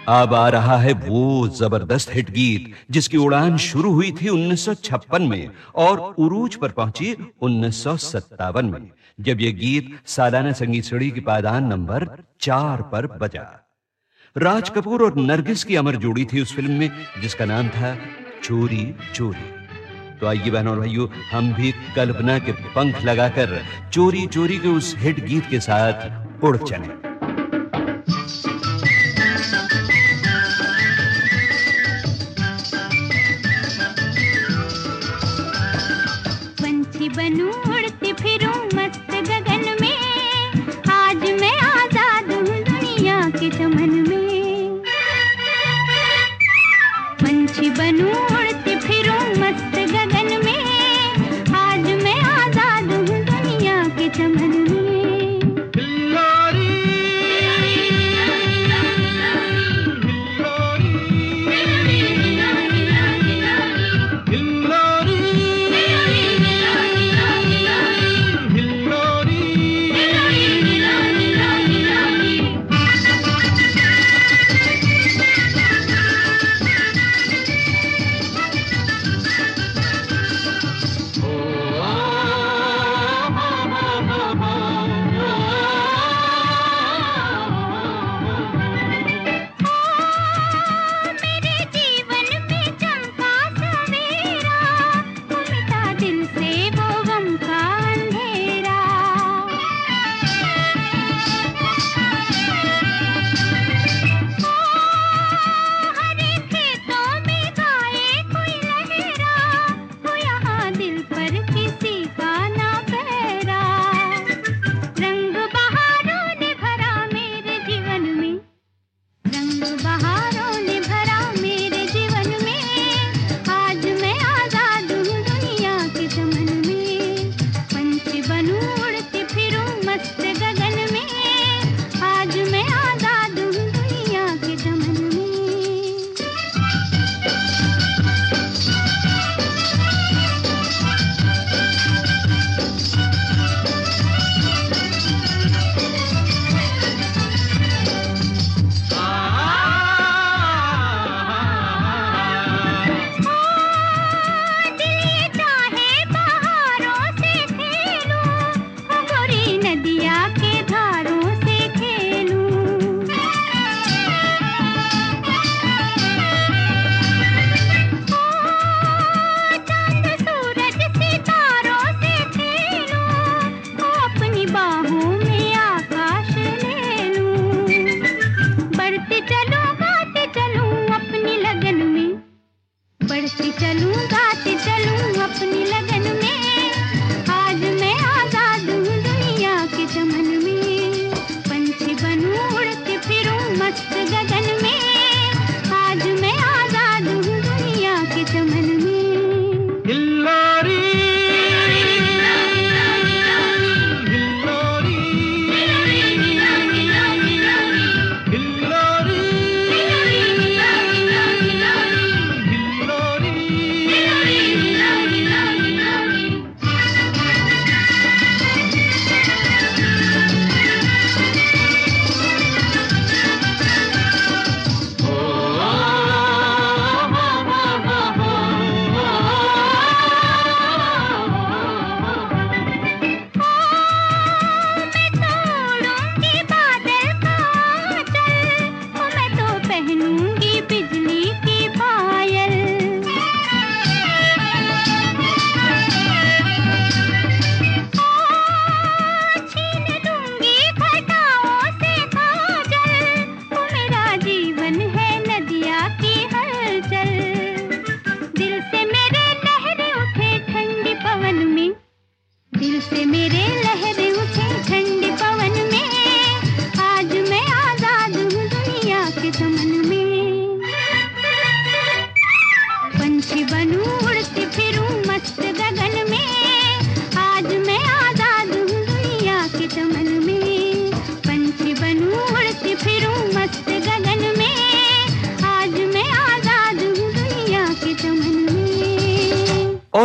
अब आ रहा है वो जबरदस्त हिट गीत जिसकी उड़ान शुरू हुई थी 1956 में और उरूज पर पहुंची 1957 में, जब यह गीत सालाना संगीत सीढ़ी की पायदान नंबर 4 पर बजा। राज कपूर और नरगिस की अमर जोड़ी थी उस फिल्म में, जिसका नाम था चोरी चोरी। तो आइए बहनों और भाइयों, हम भी कल्पना के पंख लगाकर चोरी चोरी के उस हिट गीत के साथ उड़ चलें। पंछी बनूं उड़ती फिरूं मस्त गगन में, आज मैं आजाद हूँ दुनिया के चमन में। पंछी बनूं उड़ती फिरूं मस्त गगन में, आज मैं आजाद हूँ दुनिया के चमन में। बढ़ती चलूं गाती चलूं अपनी लगन में, आज मैं आजाद हूँ दुनिया के चमन में। पंछी बनूं उड़ती फिरूं मस्त गगन